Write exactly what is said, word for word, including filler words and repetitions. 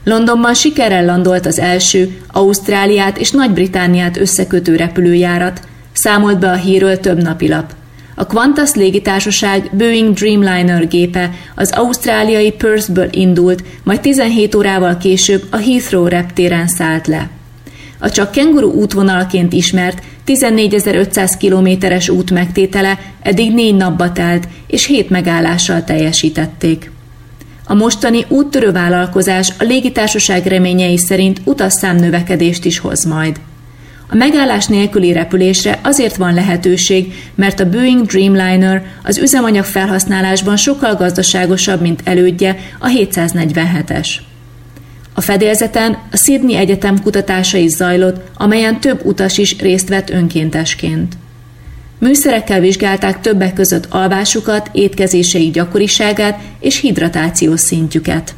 Londonban sikerrel landolt az első Ausztráliát és Nagy-Britanniát összekötő repülőjárat, számolt be a hírről több napilap. A Qantas légitársaság Boeing Dreamliner gépe az ausztráliai Perthből indult, majd tizenhét órával később a Heathrow reptéren szállt le. A csak kenguru útvonalként ismert tizennégyezer-ötszáz kilométeres út megtétele eddig négy napba telt, és hét megállással teljesítették. A mostani úttörő vállalkozás a légitársaság reményei szerint utasszám növekedést is hoz majd. A megállás nélküli repülésre azért van lehetőség, mert a Boeing Dreamliner az üzemanyag felhasználásban sokkal gazdaságosabb, mint elődje, a hétszáznegyvenhetes. A fedélzeten a Sydney Egyetem kutatása is zajlott, amelyen több utas is részt vett önkéntesként. Műszerekkel vizsgálták többek között alvásukat, étkezéseik gyakoriságát és hidratációs szintjüket.